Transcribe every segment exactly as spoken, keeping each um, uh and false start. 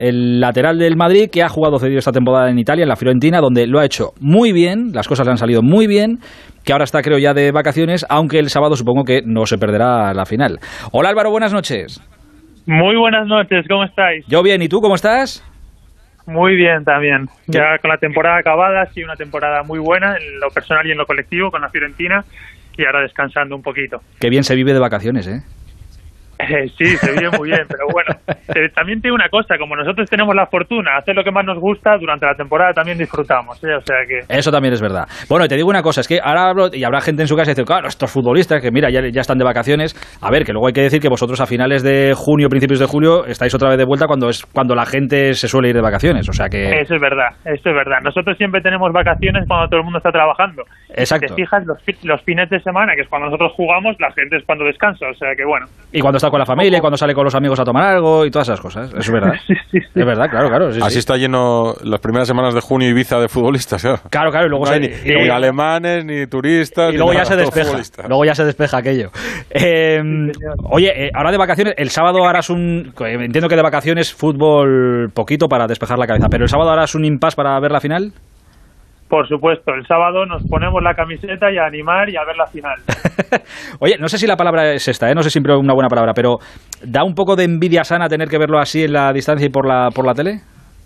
el lateral del Madrid, que ha jugado cedido esta temporada en Italia, en la Fiorentina, donde lo ha hecho muy bien, las cosas le han salido muy bien, que ahora está, creo, ya de vacaciones, aunque el sábado supongo que no se perderá la final. Hola Álvaro, buenas noches. Muy buenas noches, ¿cómo estáis? Yo bien, ¿y tú cómo estás? Muy bien también, ya con la temporada acabada, sí, una temporada muy buena en lo personal y en lo colectivo con la Fiorentina, y ahora descansando un poquito. Qué bien se vive de vacaciones, ¿eh? Eh, sí, se vive muy bien, pero bueno, eh, también te digo una cosa, como nosotros tenemos la fortuna de hacer lo que más nos gusta, durante la temporada también disfrutamos, ¿eh? O sea que... Eso también es verdad. Bueno, y te digo una cosa, es que ahora hablo, y habrá gente en su casa que dice, claro, estos futbolistas que mira, ya, ya están de vacaciones. A ver, que luego hay que decir que vosotros a finales de junio, principios de julio, estáis otra vez de vuelta cuando es cuando la gente se suele ir de vacaciones, o sea que... Eso es verdad, eso es verdad. Nosotros siempre tenemos vacaciones cuando todo el mundo está trabajando. Exacto. Si te fijas, los, los fines de semana, que es cuando nosotros jugamos, la gente es cuando descansa, o sea que bueno. Y cuando está con la familia, y cuando sale con los amigos a tomar algo y todas esas cosas, eso es verdad. Sí, sí, sí. Es verdad, claro, claro. Sí, Así sí. está lleno las primeras semanas de junio Ibiza de futbolistas, ¿eh? Claro, claro, y luego no se, hay ni, y, ni y, alemanes, ni turistas, y luego ni ya nada, se despeja. Luego ya se despeja aquello. Eh, oye, eh, ahora de vacaciones, el sábado harás un... Entiendo que de vacaciones fútbol poquito para despejar la cabeza, pero el sábado harás un impasse para ver la final. Por supuesto, el sábado nos ponemos la camiseta y a animar y a ver la final. Oye, no sé si la palabra es esta, ¿eh? No sé siempre una buena palabra, pero ¿da un poco de envidia sana tener que verlo así en la distancia y por la por la tele?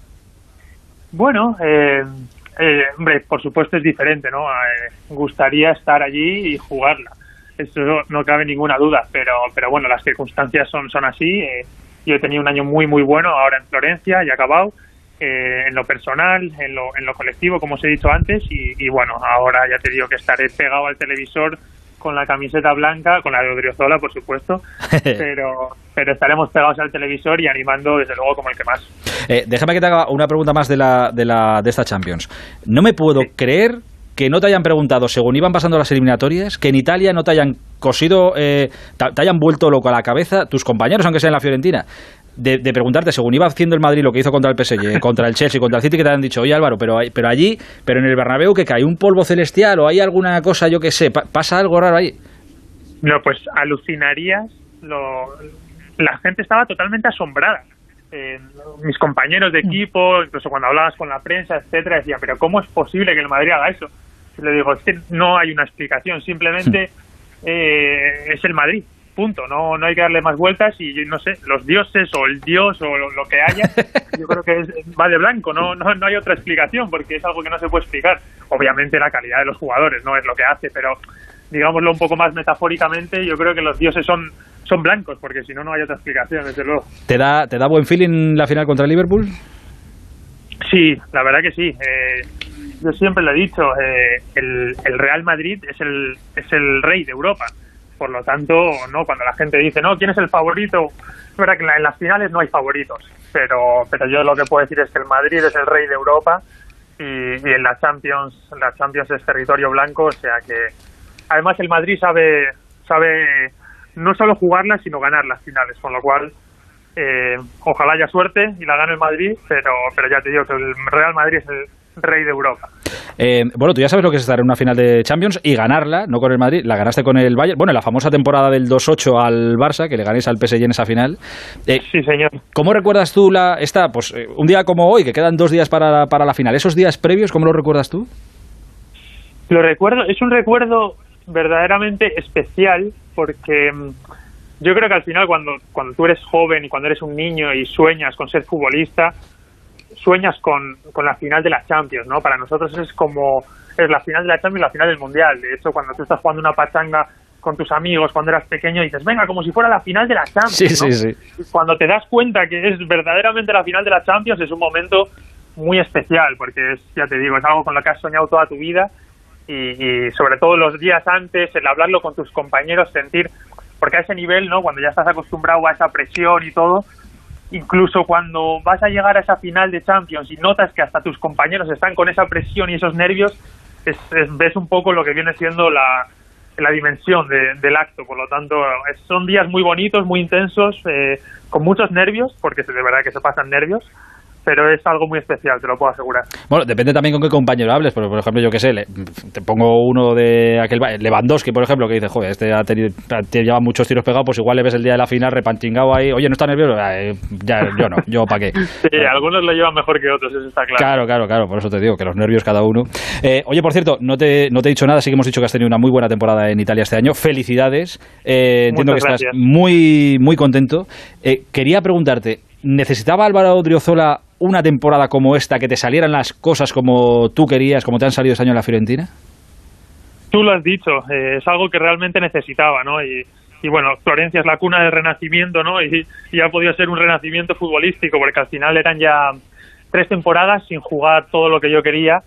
Bueno, eh, eh, hombre, por supuesto es diferente, ¿no? Eh, gustaría estar allí y jugarla, eso no cabe ninguna duda, pero pero bueno, las circunstancias son, son así. Eh, yo he tenido un año muy, muy bueno ahora en Florencia, ya he acabado. Eh, en lo personal, en lo, en lo colectivo, como os he dicho antes, y, y bueno, ahora ya te digo que estaré pegado al televisor con la camiseta blanca, con la de Odriozola, por supuesto, pero, pero estaremos pegados al televisor y animando, desde luego, como el que más. Eh, déjame que te haga una pregunta más de, la, de, la, de esta Champions. No me puedo sí. creer que no te hayan preguntado, según iban pasando las eliminatorias, que en Italia no te hayan cosido, eh, te, te hayan vuelto loco a la cabeza tus compañeros, aunque sea en la Fiorentina. De, de preguntarte, según iba haciendo el Madrid lo que hizo contra el P S G, contra el Chelsea, contra el City, que te han dicho, oye Álvaro, pero, hay, pero allí, pero en el Bernabéu, que cae un polvo celestial o hay alguna cosa, yo que sé, pa pasa algo raro ahí. No, pues alucinarías, lo, la gente estaba totalmente asombrada. Eh, mis compañeros de equipo, incluso cuando hablabas con la prensa, etcétera, decían, pero ¿cómo es posible que el Madrid haga eso? Y le digo, es que no hay una explicación, simplemente eh, es el Madrid. Punto, no, no hay que darle más vueltas y no sé, los dioses o el dios o lo, lo que haya, yo creo que es, va de blanco, no, no, no hay otra explicación porque es algo que no se puede explicar. Obviamente la calidad de los jugadores no es lo que hace, pero digámoslo un poco más metafóricamente, yo creo que los dioses son, son blancos porque si no, no hay otra explicación, desde luego. ¿Te da, te da buen feeling la final contra el Liverpool? Sí, la verdad que sí. Eh, yo siempre lo he dicho, eh, el, el Real Madrid es el, es el rey de Europa. Por lo tanto, no, cuando la gente dice, no, ¿quién es el favorito? Es verdad que en, la, en las finales no hay favoritos, pero pero yo lo que puedo decir es que el Madrid es el rey de Europa y, y en la Champions, la Champions es territorio blanco, o sea que además el Madrid sabe sabe no solo jugarlas, sino ganar las finales, con lo cual eh, ojalá haya suerte y la gane el Madrid, pero pero ya te digo que el Real Madrid es el rey de Europa. Eh, bueno, tú ya sabes lo que es estar en una final de Champions y ganarla, no con el Madrid, la ganaste con el Bayern. Bueno, la famosa temporada del dos ocho al Barça, que le ganéis al P S G en esa final. Eh, sí, señor. ¿Cómo recuerdas tú la esta, pues eh, un día como hoy, que quedan dos días para, para la final? ¿Esos días previos, cómo lo recuerdas tú? Lo recuerdo, es un recuerdo verdaderamente especial porque yo creo que al final cuando, cuando tú eres joven y cuando eres un niño y sueñas con ser futbolista, sueñas con, con la final de la Champions, ¿no? Para nosotros es como es la final de la Champions y la final del Mundial. De hecho, cuando tú estás jugando una pachanga con tus amigos cuando eras pequeño y dices, venga, como si fuera la final de la Champions, sí, ¿no? sí, sí. Y cuando te das cuenta que es verdaderamente la final de la Champions es un momento muy especial porque es, ya te digo, es algo con lo que has soñado toda tu vida y, y sobre todo los días antes, el hablarlo con tus compañeros, sentir, porque a ese nivel, ¿no? Cuando ya estás acostumbrado a esa presión y todo, incluso cuando vas a llegar a esa final de Champions y notas que hasta tus compañeros están con esa presión y esos nervios, es, es, ves un poco lo que viene siendo la, la dimensión de, del acto. Por lo tanto, es, son días muy bonitos, muy intensos, eh, con muchos nervios, porque de verdad que se pasan nervios, pero es algo muy especial, te lo puedo asegurar. Bueno, depende también con qué compañero hables, porque, por ejemplo, yo qué sé, le, te pongo uno de aquel Lewandowski, por ejemplo, que dice, joder, este ha tenido, te lleva muchos tiros pegados, pues igual le ves el día de la final repantingado ahí, oye, ¿no está nervioso? Eh, ya, yo no, yo para qué. Sí, claro. Algunos lo llevan mejor que otros, eso está claro. Claro, claro, claro, por eso te digo, que los nervios cada uno. Eh, oye, por cierto, no te, no te he dicho nada, sí que hemos dicho que has tenido una muy buena temporada en Italia este año, felicidades, eh, entiendo que gracias. Estás muy, muy contento. Eh, quería preguntarte, ¿necesitaba Álvaro Odriozola una temporada como esta, que te salieran las cosas como tú querías, como te han salido este año en la Fiorentina? Tú lo has dicho, eh, es algo que realmente necesitaba, ¿no? Y, y bueno, Florencia es la cuna del renacimiento, ¿no? Y, y ha podido ser un renacimiento futbolístico, porque al final eran ya tres temporadas sin jugar todo lo que yo quería.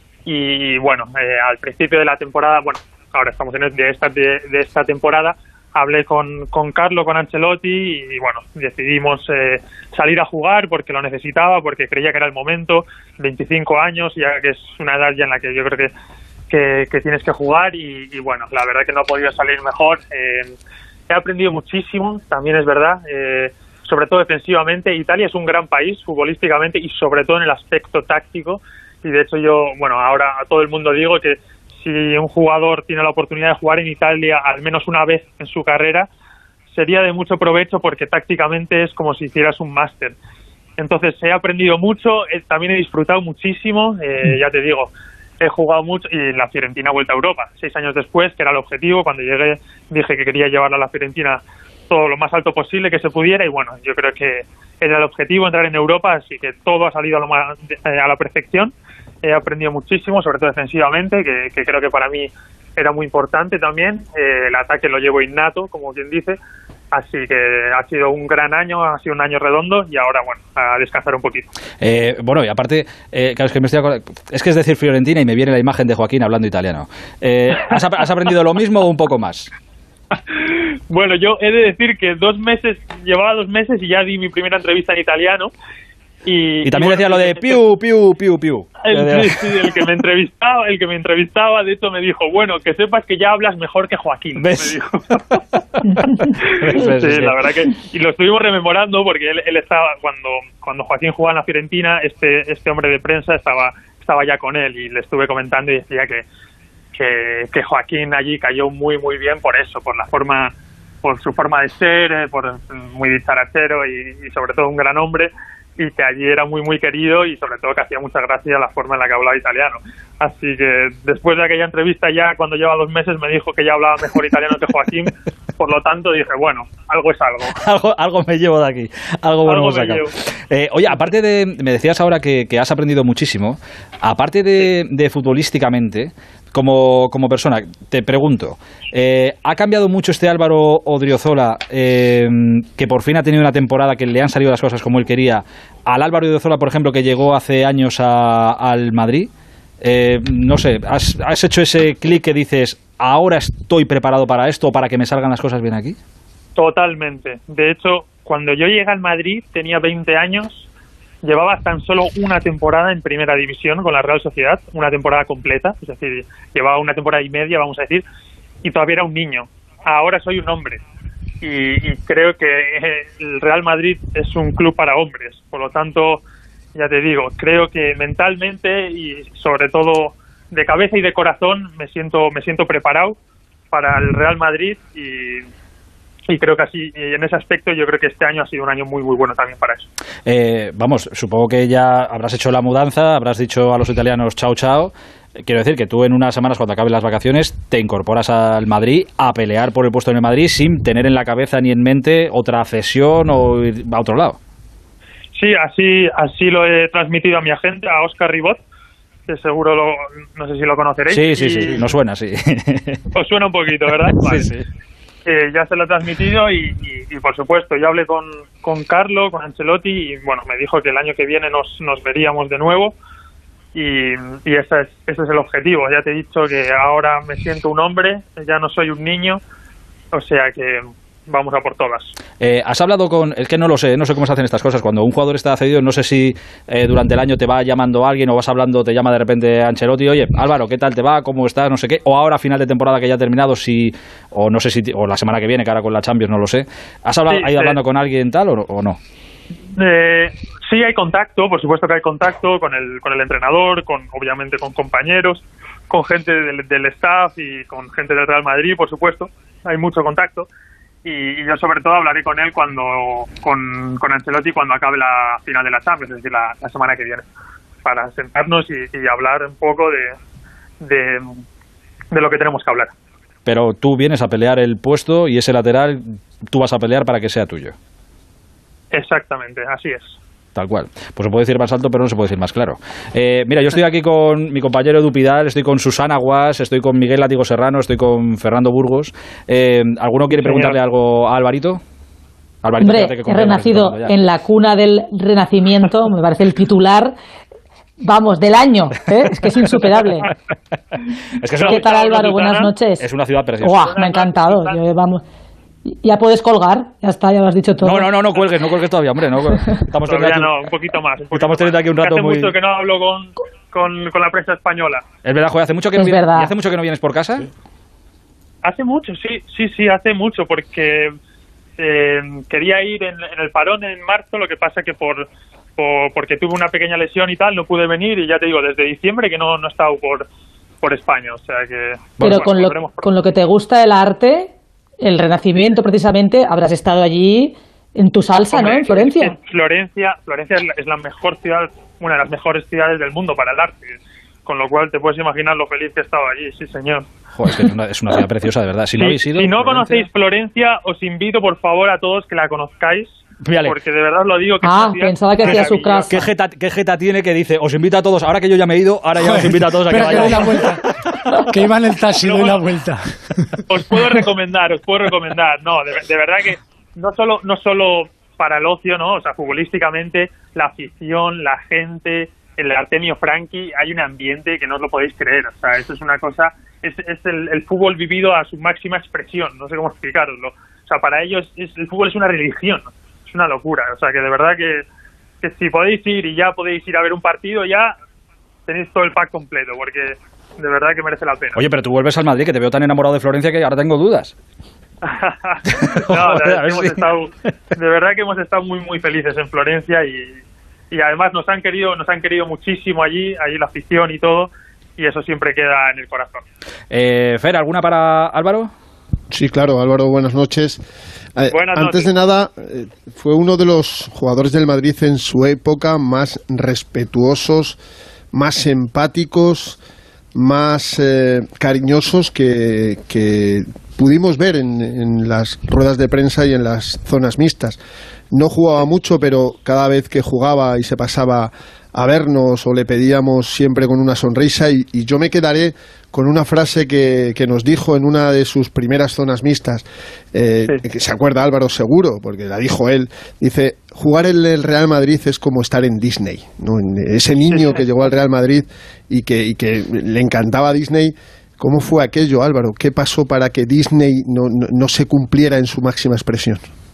Y bueno, eh, al principio de la temporada, bueno, ahora estamos en el, de, esta, de, de esta temporada, hablé con, con Carlo, con Ancelotti y, y bueno, decidimos eh, salir a jugar porque lo necesitaba, porque creía que era el momento, veinticinco años, ya que es una edad ya en la que yo creo que, que, que tienes que jugar y, y bueno, la verdad que no ha podido salir mejor. Eh, he aprendido muchísimo, también es verdad, eh, sobre todo defensivamente. Italia es un gran país futbolísticamente y sobre todo en el aspecto táctico y de hecho yo, bueno, ahora a todo el mundo digo que si un jugador tiene la oportunidad de jugar en Italia al menos una vez en su carrera, sería de mucho provecho porque tácticamente es como si hicieras un máster. Entonces he aprendido mucho, eh, también he disfrutado muchísimo, eh, ya te digo, he jugado mucho y la Fiorentina ha vuelto a Europa, seis años después, que era el objetivo. Cuando llegué dije que quería llevarla a la Fiorentina todo lo más alto posible que se pudiera y bueno, yo creo que era el objetivo entrar en Europa, así que todo ha salido a, lo más, a la perfección. He aprendido muchísimo, sobre todo defensivamente, que, que creo que para mí era muy importante también. Eh, el ataque lo llevo innato, como quien dice. Así que ha sido un gran año, ha sido un año redondo y ahora, bueno, a descansar un poquito. Eh, bueno, y aparte, eh, claro, es que me estoy acordando, es que es decir Fiorentina y me viene la imagen de Joaquín hablando italiano. Eh, ¿has, ¿Has aprendido lo mismo o un poco más? Bueno, yo he de decir que dos meses, llevaba dos meses y ya di mi primera entrevista en italiano. Y, y también y bueno, decía lo de piu, piu, piu, piu. El, sí, sí, el que me entrevistaba, el que me entrevistaba, de hecho me dijo, bueno, que sepas que ya hablas mejor que Joaquín. ¿Ves? Me dijo. ¿Ves? Sí, sí, la verdad que y lo estuvimos rememorando porque él, él estaba cuando cuando Joaquín jugaba en la Fiorentina, este este hombre de prensa estaba estaba ya con él y le estuve comentando y decía que que, que Joaquín allí cayó muy muy bien por eso, por la forma, por su forma de ser, por muy dicharachero y, y sobre todo un gran hombre. Y que allí era muy muy querido y sobre todo que hacía mucha gracia la forma en la que hablaba italiano. Así que después de aquella entrevista ya cuando lleva dos meses me dijo que ya hablaba mejor italiano que Joaquín, por lo tanto dije, bueno, algo es algo. algo, algo me llevo de aquí, algo bueno hemos sacado. Eh, oye, aparte de, me decías ahora que, que has aprendido muchísimo, aparte de, de futbolísticamente, como, como persona, te pregunto, eh, ¿ha cambiado mucho este Álvaro Odriozola, eh, que por fin ha tenido una temporada que le han salido las cosas como él quería, al Álvaro Odriozola, por ejemplo, que llegó hace años a, al Madrid? Eh, no sé, ¿has, has hecho ese clic que dices, ahora estoy preparado para esto o para que me salgan las cosas bien aquí? Totalmente. De hecho, cuando yo llegué al Madrid tenía veinte años. Llevaba tan solo una temporada en primera división con la Real Sociedad, una temporada completa, es decir, llevaba una temporada y media, vamos a decir, y todavía era un niño. Ahora soy un hombre y, y creo que el Real Madrid es un club para hombres, por lo tanto, ya te digo, creo que mentalmente y sobre todo de cabeza y de corazón me siento me siento preparado para el Real Madrid y Y creo que así, en ese aspecto, yo creo que este año ha sido un año muy, muy bueno también para eso. Eh, vamos, supongo que ya habrás hecho la mudanza, habrás dicho a los italianos chao, chao. Quiero decir que tú en unas semanas, cuando acaben las vacaciones, te incorporas al Madrid a pelear por el puesto en el Madrid sin tener en la cabeza ni en mente otra cesión o ir a otro lado. Sí, así, así lo he transmitido a mi agente, a Óscar Ribot, que seguro, lo, no sé si lo conoceréis. Sí, sí, y... sí, nos suena, sí. Os suena un poquito, ¿verdad? Vale. Sí, sí. Eh, ya se lo he transmitido y, y, y por supuesto yo hablé con, con Carlo, con Ancelotti y bueno, me dijo que el año que viene nos, nos veríamos de nuevo y, y ese, es, ese es el objetivo. Ya te he dicho que ahora me siento un hombre, ya no soy un niño, o sea que vamos a por todas. Eh, ¿Has hablado con...? Es que no lo sé, no sé cómo se hacen estas cosas. Cuando un jugador está cedido, no sé si eh, durante el año te va llamando alguien o vas hablando, te llama de repente Ancelotti, oye, Álvaro, ¿qué tal te va? ¿Cómo estás? No sé qué. O ahora a final de temporada que ya ha terminado, si o no sé si... o la semana que viene, que ahora con la Champions, no lo sé. ¿Has hablado, sí, ha ido sí. hablando con alguien tal o, o no? Eh, Sí hay contacto, por supuesto que hay contacto con el con el entrenador, con obviamente con compañeros, con gente del, del staff y con gente del Real Madrid, por supuesto. Hay mucho contacto y, y yo sobre todo hablaré con él cuando con, con Ancelotti cuando acabe la final de la Champions, es decir, la, la semana que viene, para sentarnos y, y hablar un poco de, de, de lo que tenemos que hablar. Pero tú vienes a pelear el puesto y ese lateral tú vas a pelear para que sea tuyo. Exactamente, así es. Tal cual. Pues se puede decir más alto, pero no se puede decir más claro. Eh, mira, yo estoy aquí con mi compañero Edu Pidal, estoy con Susana Guas, estoy con Miguel Látigo Serrano, estoy con Fernando Burgos. Eh, ¿Alguno quiere preguntarle algo a Alvarito? Alvarito, Hombre, he renacido en la cuna del Renacimiento, me parece el titular, vamos, del año, ¿eh? Es que es insuperable. Es que es una, ¿Qué tal, Álvaro? Buenas noches. Es una ciudad preciosa. Uah, me ha encantado. Yo, vamos. Ya puedes colgar, ya está, ya lo has dicho todo. No, no, no, no cuelgues, no cuelgues todavía, hombre. No, estamos todavía aquí, no, un poquito más. Un poquito estamos teniendo más. aquí un rato hace muy... mucho que no hablo con, con, con la prensa española. Es verdad, joder, hace mucho que no es vienes, verdad. ¿y hace mucho que no vienes por casa? Sí. Hace mucho, sí, sí, sí, hace mucho, porque eh, quería ir en, en el parón en marzo, lo que pasa que por, por porque tuve una pequeña lesión y tal, no pude venir y ya te digo, desde diciembre que no, no he estado por, por España, o sea que... Pero bueno, con, bueno, lo, con lo que te gusta el arte, el Renacimiento precisamente, habrás estado allí en tu salsa, Hombre, ¿no? En Florencia. En Florencia, Florencia es la, es la mejor ciudad, una de las mejores ciudades del mundo para el arte, con lo cual te puedes imaginar lo feliz que he estado allí, sí señor. Joder, es que es una, es una ciudad preciosa, de verdad. Si sí, no habéis ido, si no Florencia... conocéis Florencia, os invito por favor a todos que la conozcáis. Fíjale. Porque de verdad os lo digo que Ah, pensaba que hacía su casa. ¿Qué jeta, ¿Qué jeta tiene que dice, os invito a todos, ahora que yo ya me he ido, ahora ya os invito a todos a que Espera, que vayan? doy la vuelta. Que iba en el taxi, doy la vuelta. Os puedo recomendar, os puedo recomendar. No, de, de verdad que no solo, no solo para el ocio, ¿no? O sea, futbolísticamente, la afición, la gente, el Artemio Franchi, hay un ambiente que no os lo podéis creer. O sea, eso es una cosa, es, es el, el fútbol vivido a su máxima expresión. No sé cómo explicaroslo. O sea, para ellos es, el fútbol es una religión. Es una locura, o sea que de verdad que, que si podéis ir y ya podéis ir a ver un partido, ya tenéis todo el pack completo, porque de verdad que merece la pena. Oye, pero tú vuelves al Madrid, que te veo tan enamorado de Florencia que ahora tengo dudas. no, Joder, hemos sí. estado, de verdad que hemos estado muy muy felices en Florencia y, y además nos han querido nos han querido muchísimo allí, allí la afición y todo, y eso siempre queda en el corazón. Eh, Fer, ¿alguna para Álvaro? Sí, claro, Álvaro, buenas noches. Eh, buenas antes noches. de nada, eh, fue uno de los jugadores del Madrid en su época más respetuosos, más empáticos, más eh, cariñosos que, que pudimos ver en, en las ruedas de prensa y en las zonas mixtas. No jugaba mucho, pero cada vez que jugaba y se pasaba a vernos o le pedíamos siempre con una sonrisa y, y yo me quedaré con una frase que, que nos dijo en una de sus primeras zonas mixtas, eh, sí. que se acuerda Álvaro seguro, porque la dijo él, dice, jugar en el Real Madrid es como estar en Disney, ¿no? Ese niño que llegó al Real Madrid y que, y que le encantaba Disney. ¿Cómo fue aquello, Álvaro? ¿Qué pasó para que Disney no, no, no se cumpliera en su máxima expresión?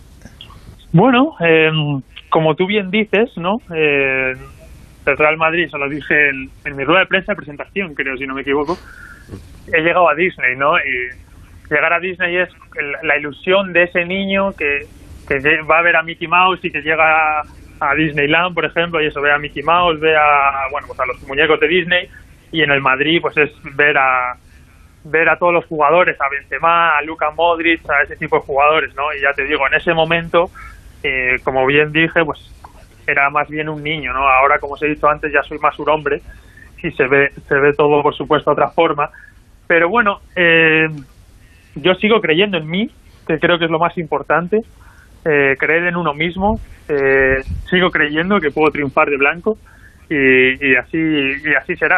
Bueno, eh, como tú bien dices, ¿no? Eh, el Real Madrid, se lo dije en, en mi rueda de prensa de presentación, creo, si no me equivoco, he llegado a Disney, ¿no? Y llegar a Disney es el, la ilusión de ese niño que, que va a ver a Mickey Mouse y que llega a, a Disneyland, por ejemplo, y eso, ve a Mickey Mouse, ve a, bueno, pues a los muñecos de Disney, y en el Madrid, pues es ver a ver a todos los jugadores, a Benzema, a Luka Modric, a ese tipo de jugadores, ¿no? Y ya te digo, en ese momento, eh, como bien dije, pues era más bien un niño, ¿no? Ahora, como os he dicho antes, ya soy más un hombre y se ve se ve todo, por supuesto, de otra forma. Pero bueno, eh, yo sigo creyendo en mí, que creo que es lo más importante, eh, creer en uno mismo. Eh, sigo creyendo que puedo triunfar de blanco y, y así y así será.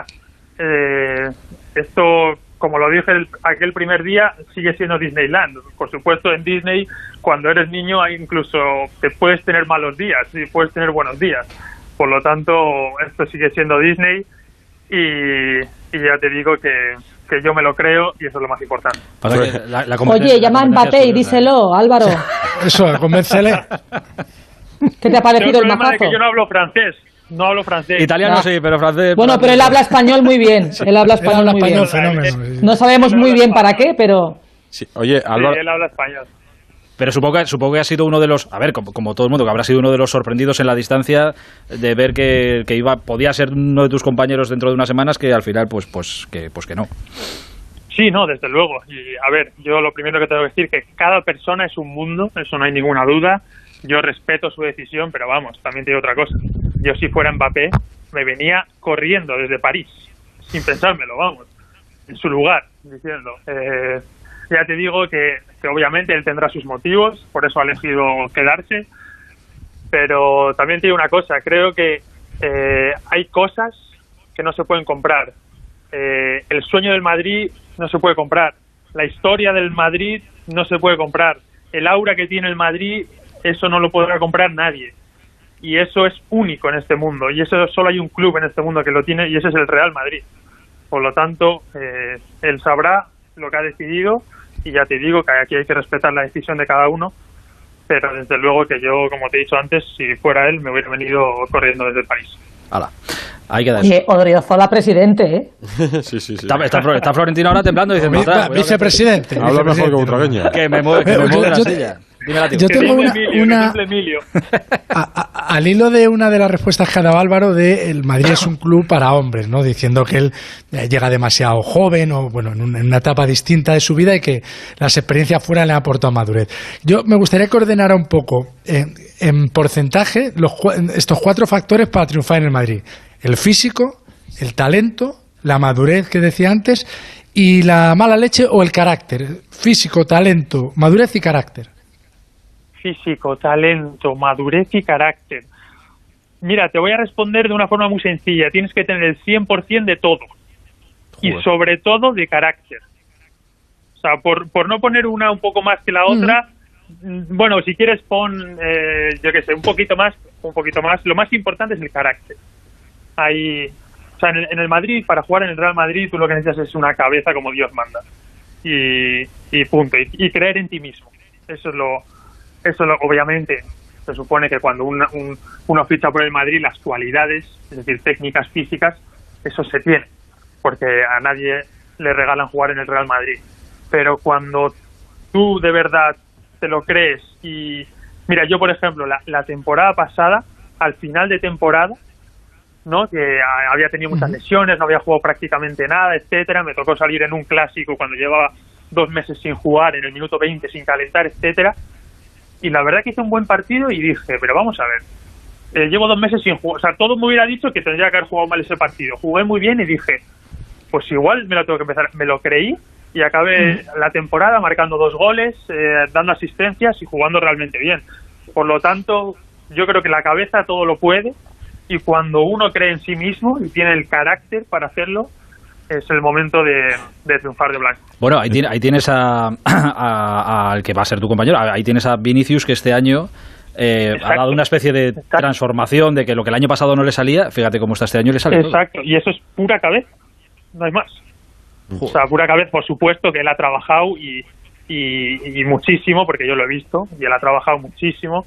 Eh, esto, como lo dije el, aquel primer día, sigue siendo Disneyland. Por supuesto, en Disney, cuando eres niño, incluso te puedes tener malos días y puedes tener buenos días. Por lo tanto, esto sigue siendo Disney y, y ya te digo que, que yo me lo creo y eso es lo más importante. La, la Oye, llama a Mbappé y díselo, Álvaro. Eso, convéncele. ¿Qué te ha parecido el, el mazazo? Es que yo no hablo francés. No hablo francés. Italiano no. sí, pero francés... Bueno, pero él habla español muy bien. Él habla español, él habla español muy español, bien. fenómeno. No sabemos muy bien para qué, pero... Sí. Oye, Álvaro... Sí, él habla español. Pero supongo que, supongo que ha sido uno de los, a ver, como, como todo el mundo, que habrá sido uno de los sorprendidos en la distancia de ver que, que iba, podía ser uno de tus compañeros dentro de unas semanas, que al final, pues, pues, que, pues que no. Sí, no, desde luego. Y a ver, yo lo primero que tengo que decir es que cada persona es un mundo, eso no hay ninguna duda. Yo respeto su decisión, pero vamos, también te digo otra cosa. Yo si fuera Mbappé, me venía corriendo desde París, sin pensármelo, vamos, en su lugar, diciendo. Eh, ya te digo que, que obviamente él tendrá sus motivos, por eso ha elegido quedarse, pero también te digo una cosa, creo que eh, hay cosas que no se pueden comprar. Eh, el sueño del Madrid no se puede comprar, la historia del Madrid no se puede comprar, el aura que tiene el Madrid, eso no lo podrá comprar nadie, y eso es único en este mundo, y eso solo hay un club en este mundo que lo tiene, y ese es el Real Madrid. Por lo tanto, eh, él sabrá lo que ha decidido, y ya te digo que aquí hay que respetar la decisión de cada uno, pero desde luego que yo, como te he dicho antes, si fuera él me hubiera venido corriendo desde París. Hala. Ahí queda eso. Oye, Odriozola presidente, ¿eh? sí, sí, sí. Está, está, está Florentino ahora temblando y diciendo... Va, vicepresidente. Habla mejor que Butragueña. Que me mueve, que me mueve la yo, silla. Dime la, tío. Yo tengo una... Emilio, una Emilio. a, a, al hilo de una de las respuestas que ha dado Álvaro de el Madrid es un club para hombres, ¿no? Diciendo que él llega demasiado joven o, bueno, en, un, en una etapa distinta de su vida y que las experiencias fuera le han aportado madurez. Yo me gustaría que ordenara un poco en, en porcentaje los, estos cuatro factores para triunfar en el Madrid. El físico, el talento, la madurez que decía antes y la mala leche o el carácter. Físico, talento, madurez y carácter. Físico, talento, madurez y carácter. Mira, te voy a responder de una forma muy sencilla. Tienes que tener el cien por ciento de todo. Joder. Y sobre todo de carácter. O sea, por, por no poner una un poco más que la otra, mm. bueno, si quieres pon, eh, yo qué sé, un poquito más, un poquito más. Lo más importante es el carácter. Hay, o sea, en el, en el Madrid, para jugar en el Real Madrid, tú lo que necesitas es una cabeza como Dios manda. Y, y punto. Y, y creer en ti mismo. Eso es lo... Eso, obviamente, se supone que cuando una, un, uno ficha por el Madrid, las cualidades, es decir, técnicas físicas, eso se tiene, porque a nadie le regalan jugar en el Real Madrid. Pero cuando tú de verdad te lo crees y... Mira, yo, por ejemplo, la, la temporada pasada, al final de temporada, ¿no? Que había tenido muchas lesiones, no había jugado prácticamente nada, etcétera, me tocó salir en un clásico cuando llevaba dos meses sin jugar, en el minuto veinte, sin calentar, etcétera. Y la verdad que hice un buen partido y dije, pero vamos a ver, eh, llevo dos meses sin jugar, o sea, todo me hubiera dicho que tendría que haber jugado mal ese partido. Jugué muy bien y dije, pues igual me lo tengo que empezar. Me lo creí y acabé mm. la temporada marcando dos goles, eh, dando asistencias y jugando realmente bien. Por lo tanto, yo creo que la cabeza todo lo puede y cuando uno cree en sí mismo y tiene el carácter para hacerlo, es el momento de, de triunfar de blanco. Bueno, ahí, tiene, ahí tienes a, a, al que va a ser tu compañero, ahí tienes a Vinicius, que este año eh, ha dado una especie de Exacto. transformación de que lo que el año pasado no le salía, fíjate cómo está este año y le sale Exacto, todo. Y eso es pura cabeza, no hay más. Joder. O sea, pura cabeza, por supuesto que él ha trabajado y, y, y muchísimo, porque yo lo he visto, y él ha trabajado muchísimo.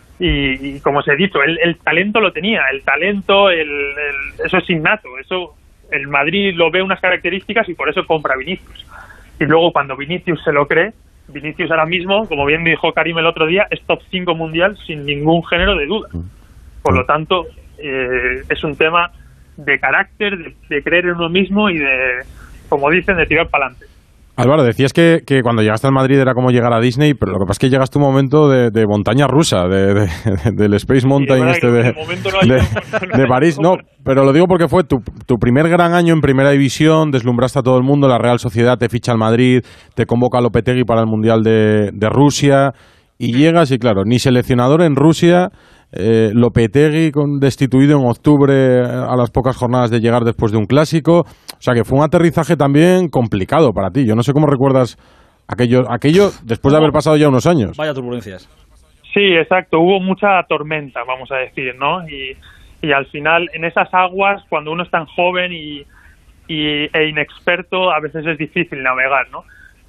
Y, y como os he dicho, el, el talento lo tenía, el talento, el, el, eso es innato, eso... El Madrid lo ve unas características y por eso compra Vinicius. Y luego cuando Vinicius se lo cree, Vinicius ahora mismo, como bien me dijo Karim el otro día, es top cinco mundial sin ningún género de duda. Por lo tanto, eh, es un tema de carácter, de, de creer en uno mismo y de, como dicen, de tirar para adelante. Álvaro, decías que, que cuando llegaste al Madrid era como llegar a Disney, pero lo que pasa es que llegaste a un momento de, de montaña rusa, de, de, de, del Space Mountain sí, este de, de, no de, de París. No, pero lo digo porque fue tu, tu primer gran año en Primera División, deslumbraste a todo el mundo, la Real Sociedad te ficha al Madrid, te convoca a Lopetegui para el Mundial de, de Rusia, y llegas y claro, ni seleccionador en Rusia... Eh, Lopetegui con, destituido en octubre a las pocas jornadas de llegar después de un clásico, o sea que fue un aterrizaje también complicado para ti. Yo no sé cómo recuerdas aquello, aquello después de haber pasado ya unos años. Vaya turbulencias. Sí, exacto, hubo mucha tormenta, vamos a decir, ¿no? Y, y al final en esas aguas, cuando uno es tan joven y, y, e inexperto, a veces es difícil navegar, ¿no?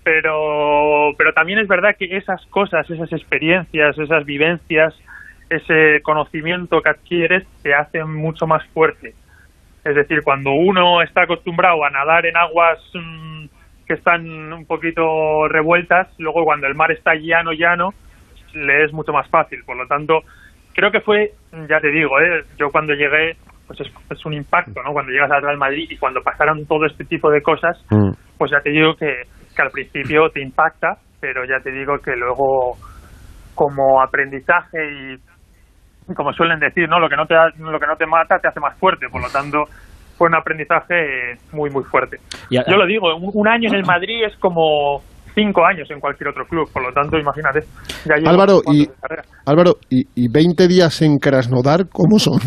Pero, pero también es verdad que esas cosas, esas experiencias, esas vivencias, ese conocimiento que adquieres te hace mucho más fuerte. Es decir, cuando uno está acostumbrado a nadar en aguas mmm, que están un poquito revueltas, luego cuando el mar está llano, llano, le es mucho más fácil. Por lo tanto, creo que fue, ya te digo, ¿eh? yo cuando llegué, pues es, es un impacto, ¿no? Cuando llegas al Real Madrid y cuando pasaron todo este tipo de cosas, mm. pues ya te digo que, que al principio te impacta, pero ya te digo que luego, como aprendizaje y, como suelen decir, ¿no? Lo que no te lo que no te mata te hace más fuerte. Por lo tanto, fue un aprendizaje muy, muy fuerte. A, Yo lo digo, un, un año en el Madrid es como cinco años en cualquier otro club. Por lo tanto, imagínate. Ya Álvaro, y, Álvaro y, y veinte días en Krasnodar, ¿cómo son?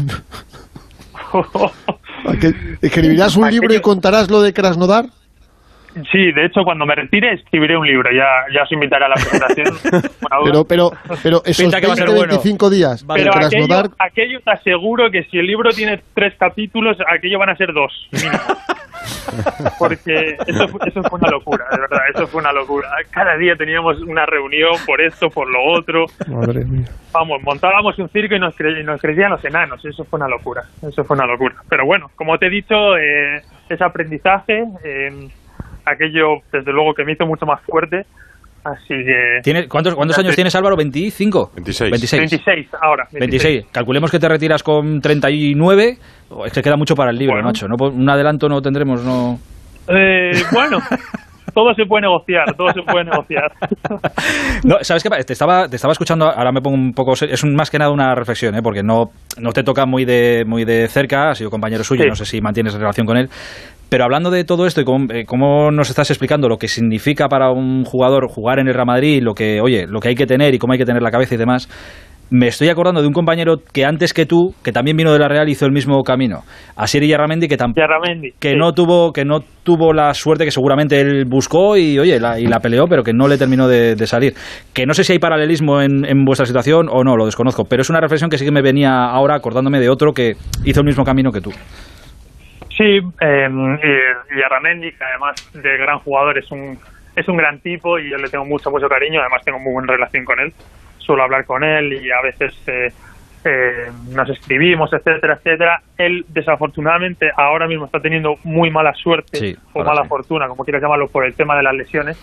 ¿Escribirás un libro y contarás lo de Krasnodar? Sí, de hecho, cuando me retire escribiré un libro, ya, ya os invitaré a la presentación. pero, pero, pero esos veinte, veinticinco bueno. días vale. Pero aquello, aquello te aseguro que si el libro tiene tres capítulos, aquello van a ser dos, mínimo. Porque eso, eso fue una locura, de verdad, eso fue una locura. Cada día teníamos una reunión por esto, por lo otro. Madre mía. Vamos, montábamos un circo y nos, cre nos crecían los enanos, eso fue una locura, eso fue una locura. Pero bueno, como te he dicho, eh, es aprendizaje... Eh, aquello, desde luego, que me hizo mucho más fuerte, así que... ¿Tiene, ¿Cuántos, cuántos años tienes, Álvaro? ¿veinticinco? veintiséis. veintiséis. veintiséis, ahora. veintiséis. veintiséis. Calculemos que te retiras con treinta y nueve, es que queda mucho para el libro, bueno. macho. ¿No? Un adelanto no tendremos, ¿no? Eh, bueno... Todo se puede negociar, todo se puede negociar. No, ¿sabes qué? Te estaba, te estaba escuchando, ahora me pongo un poco... Es un, más que nada una reflexión, ¿eh? Porque no, no te toca muy de, muy de cerca, has sido compañero suyo, sí. No sé si mantienes relación con él. Pero hablando de todo esto y cómo, eh, cómo nos estás explicando lo que significa para un jugador jugar en el Real Madrid, lo que, oye, lo que hay que tener y cómo hay que tener la cabeza y demás... Me estoy acordando de un compañero que antes que tú, que también vino de la Real, hizo el mismo camino. Asier Illarramendi, que tampoco, que sí. no tuvo, que no tuvo la suerte que seguramente él buscó y oye, la, y la peleó, pero que no le terminó de, de salir. Que no sé si hay paralelismo en, en vuestra situación o no, lo desconozco, pero es una reflexión que sí que me venía ahora acordándome de otro que hizo el mismo camino que tú. Sí, eh, Illarramendi, que además de gran jugador, es un es un gran tipo y yo le tengo mucho, mucho cariño, además tengo muy buena relación con él. Suelo hablar con él y a veces eh, eh, nos escribimos, etcétera, etcétera. Él, desafortunadamente, ahora mismo está teniendo muy mala suerte, sí, o mala sí. fortuna, como quieras llamarlo, por el tema de las lesiones.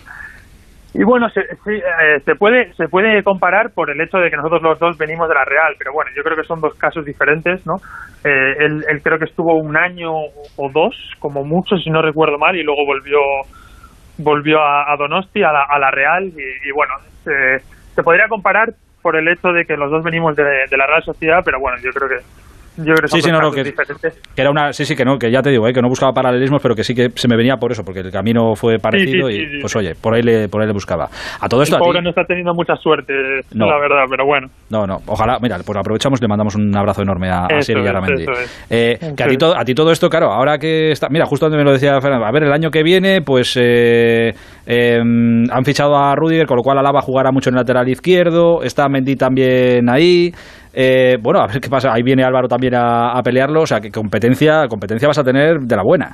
Y bueno, se, se, eh, se puede se puede comparar por el hecho de que nosotros los dos venimos de la Real, pero bueno, yo creo que son dos casos diferentes, ¿no? Eh, él, él creo que estuvo un año o dos, como mucho, si no recuerdo mal, y luego volvió volvió a, a Donosti, a la, a la Real, y, y bueno... Eh, se podría comparar por el hecho de que los dos venimos de, de la Real Sociedad, pero bueno, yo creo que yo creo que son sí, sí, no, no, que, diferentes. Que era una, sí, sí, que no, que ya te digo, eh, que no buscaba paralelismos, pero que sí que se me venía por eso, porque el camino fue parecido sí, sí, y sí, pues sí. oye, por ahí le, por ahí le buscaba. A todo esto. El pobre a ti, no está teniendo mucha suerte, no, la verdad, pero bueno. No, no, ojalá, mira, pues aprovechamos y le mandamos un abrazo enorme a, a Asier Illarramendi. Eh, que a ti, to, a ti todo esto, claro, ahora que está, mira, justo donde me lo decía Fernando, a ver, el año que viene, pues eh, eh, han fichado a Rudiger, con lo cual Alaba jugará mucho en el lateral izquierdo, está Mendy también ahí. Eh, bueno, a ver qué pasa. Ahí viene Álvaro también a, a pelearlo. O sea, que competencia, competencia vas a tener de la buena.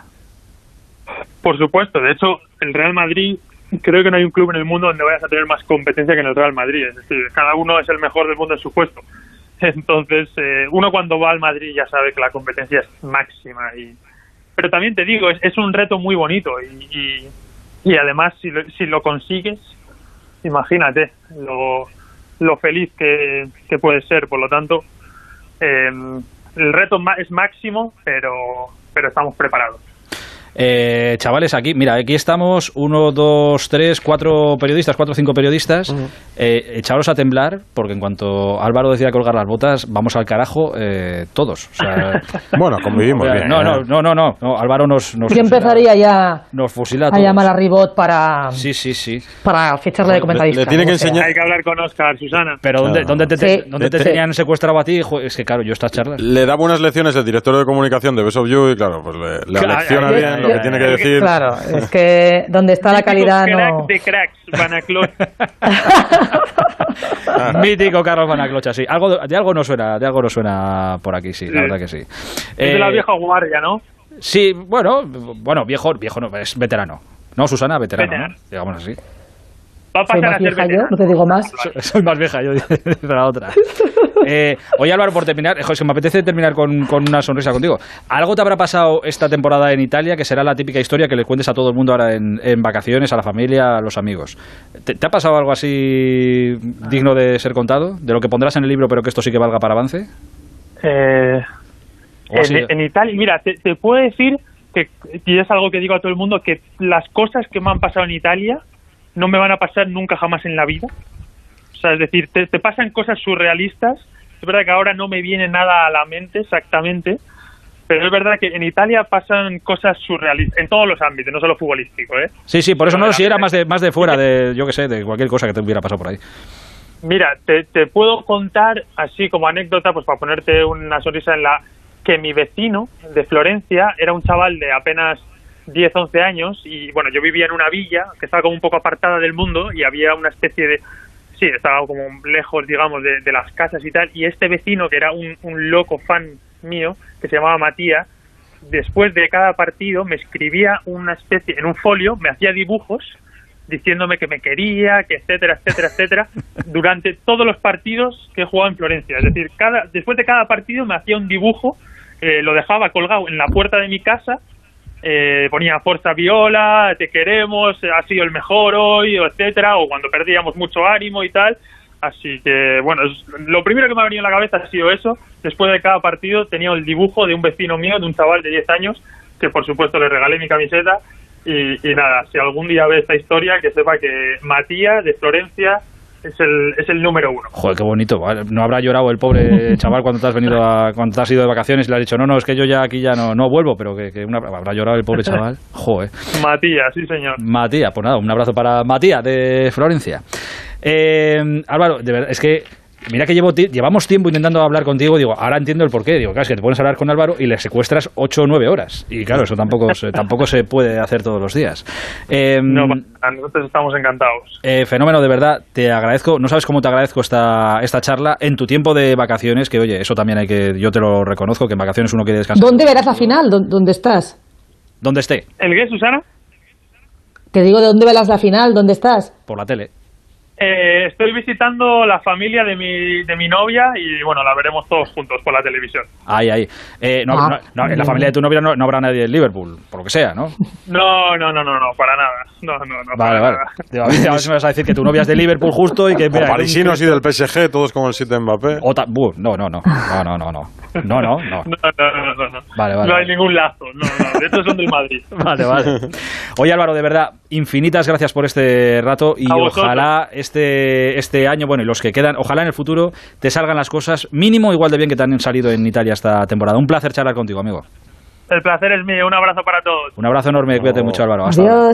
Por supuesto. De hecho, el Real Madrid, creo que no hay un club en el mundo donde vayas a tener más competencia que en el Real Madrid. Es decir, cada uno es el mejor del mundo en su puesto. Entonces, eh, uno cuando va al Madrid ya sabe que la competencia es máxima. Y... Pero también te digo, es, es un reto muy bonito. Y, y, y además, si lo, si lo consigues, imagínate, lo... lo feliz que, que puede ser. Por lo tanto, eh, el reto es máximo, pero, pero estamos preparados. Eh, chavales, aquí, mira, aquí estamos uno, dos, tres, cuatro periodistas, cuatro o cinco periodistas. Uh-huh. eh, echaros a temblar, porque en cuanto Álvaro decida colgar las botas, vamos al carajo eh, todos. O sea, bueno, convivimos bien. No, no, no, no, no, no, Álvaro nos, nos Yo fusila, empezaría ya nos fusila a, a llamar a Ribot para, sí, sí, sí. para ficharle de comentarista. Le, le tiene que enseñar... Hay que hablar con Óscar, Susana. Pero ¿dónde, claro. ¿dónde te, te, sí. ¿dónde te sí. tenían secuestrado a ti? Es que claro, yo estas charlas... Le da buenas lecciones el director de comunicación de Best of You y claro, pues le, le claro, alecciona bien ay, lo ay, que tiene que decir. Claro, es que donde está la calidad crack no... de cracks, Van Acloch. Mítico Carlos Van Acloch, sí. Algo, de algo no suena, de algo no suena por aquí, sí, la verdad que sí. Es eh, de la vieja guardia, ¿no? Sí, bueno, bueno, viejo, viejo no, es veterano. No, Susana, veterano, veterano. ¿no? Digamos así. Va a pasar Soy más a ser vieja yo, no te digo más. Soy, soy más vieja yo, dice la otra. Eh, oye, Álvaro, por terminar, José, me apetece terminar con, con una sonrisa contigo. ¿Algo te habrá pasado esta temporada en Italia que será la típica historia que le cuentes a todo el mundo ahora en, en vacaciones, a la familia, a los amigos? ¿Te, ¿Te ha pasado algo así digno de ser contado? ¿De lo que pondrás en el libro, pero que esto sí que valga para avance? Eh, en, en Italia, mira, te, te puedo decir que, y es algo que digo a todo el mundo, que las cosas que me han pasado en Italia no me van a pasar nunca jamás en la vida. O sea, es decir, te, te pasan cosas surrealistas. Es verdad que ahora no me viene nada a la mente exactamente, pero es verdad que en Italia pasan cosas surrealistas, en todos los ámbitos, no solo futbolístico, ¿eh? Sí, sí, por eso no, si era más de, más de fuera, de, yo qué sé, de cualquier cosa que te hubiera pasado por ahí. Mira, te, te puedo contar, así como anécdota, pues para ponerte una sonrisa en la... que mi vecino de Florencia era un chaval de apenas diez, once años y, bueno, yo vivía en una villa que estaba como un poco apartada del mundo y había una especie de... Sí, estaba como lejos, digamos, de, de las casas y tal, y este vecino, que era un, un loco fan mío, que se llamaba Matías, después de cada partido me escribía una especie, en un folio, me hacía dibujos diciéndome que me quería, que etcétera, etcétera, etcétera, durante todos los partidos que he jugado en Florencia. Es decir, cada, después de cada partido me hacía un dibujo, eh, lo dejaba colgado en la puerta de mi casa, eh, ponía Forza Viola, te queremos, has sido el mejor hoy, etcétera, o cuando perdíamos mucho ánimo y tal. Así que, bueno, es, lo primero que me ha venido a la cabeza ha sido eso. Después de cada partido tenía el dibujo de un vecino mío, de un chaval de diez años, que por supuesto le regalé mi camiseta. Y, y nada, si algún día ve esta historia, que sepa que Matías de Florencia es el, es el número uno. Joder, qué bonito. No habrá llorado el pobre chaval cuando te has venido a, cuando te has ido de vacaciones y le has dicho, no, no, es que yo ya aquí ya no, no vuelvo, pero que, que una, habrá llorado el pobre chaval. Joder. Matías, sí señor. Matías, pues nada, un abrazo para Matías de Florencia. Eh, Álvaro, de verdad, es que mira que llevo llevamos tiempo intentando hablar contigo, digo, ahora entiendo el porqué, digo, claro, es que te pones a hablar con Álvaro y le secuestras ocho o nueve horas, y claro, eso tampoco se, tampoco se puede hacer todos los días. Eh, no, nosotros estamos encantados. Eh, fenómeno, de verdad, te agradezco, no sabes cómo te agradezco esta, esta charla en tu tiempo de vacaciones, que oye, eso también hay que, yo te lo reconozco, que en vacaciones uno quiere descansar. ¿Dónde verás la final? ¿Dónde estás? ¿Dónde esté? ¿El qué, Susana? Te digo, ¿de dónde verás la final? ¿Dónde estás? Por la tele. Eh, estoy visitando la familia de mi, de mi novia y, bueno, la veremos todos juntos por la televisión. Ahí, ahí. Eh, no, ah, no, no, en la familia de tu novia no, no habrá nadie en Liverpool, por lo que sea, ¿no? No, no, no, no, no, para nada. No, no, no. Vale, vale. Te a ver si me vas a decir que tu novia es de Liverpool justo y que... Mira, parisinos y del P S G, todos como el siete de Mbappé. O ta, buh, no, no, no, no, no, no, no. No, no, no. No, no, no, no. Vale, vale. No hay ningún lazo. No, no. De estos son del Madrid. Vale, vale. Oye, Álvaro, de verdad, infinitas gracias por este rato y ojalá este, este año, bueno, y los que quedan, ojalá en el futuro te salgan las cosas mínimo igual de bien que te han salido en Italia esta temporada. Un placer charlar contigo, amigo. El placer es mío. Un abrazo para todos. Un abrazo enorme. Cuídate mucho, Álvaro. Hasta Adiós. Ahora.